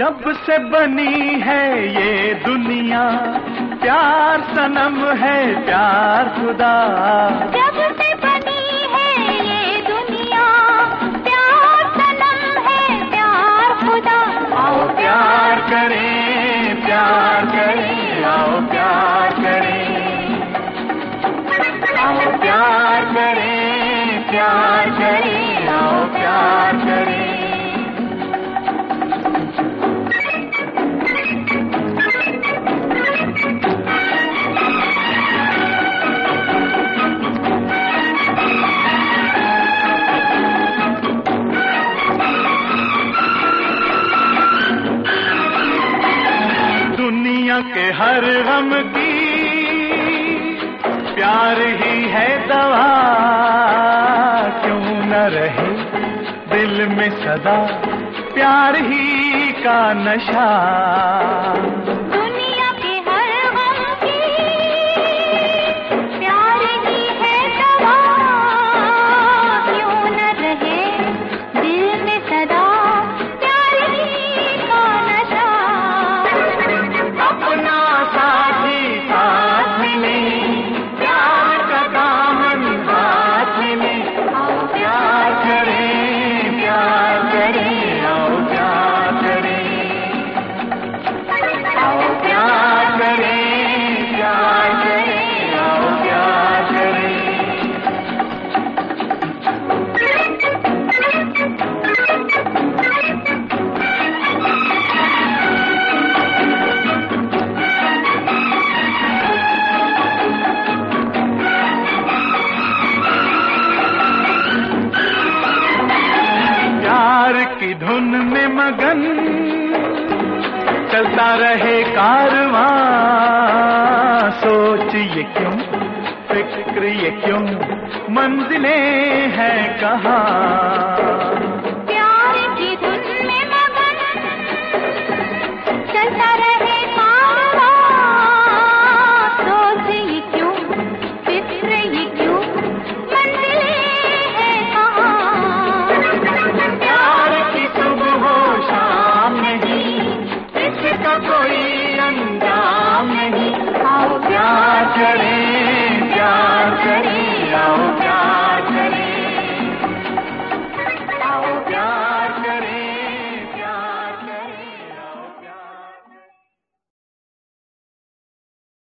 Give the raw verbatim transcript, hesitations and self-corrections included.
जब से बनी है ये दुनिया, प्यार सनम है प्यार खुदा। जब से बनी है ये दुनिया, प्यार सनम है प्यार खुदा। आओ प्यार करें प्यार करें, आओ प्यार करें, आओ प्यार करें प्यार करें, आओ प्यार करें। दुनिया के हर गम की प्यार ही है दवा, क्यों न रहे दिल में सदा प्यार ही का नशा। दुनिया के हर गम की प्यार ही है दवा, क्यों न रहे दिल में सदा प्यार ही का नशा। अपना साथी साथ में, प्यार का दामन हाथ में, आओ प्यार करें प्यार करें, आओ प्यार करें, आओ प्यार करें प्यार करें, आओ प्यार करें। प्यार की धुन में मगन चलता रहे कारवां, सोच ये क्यों फिक्र ये क्यों, मंजिलें हैं कहाँ।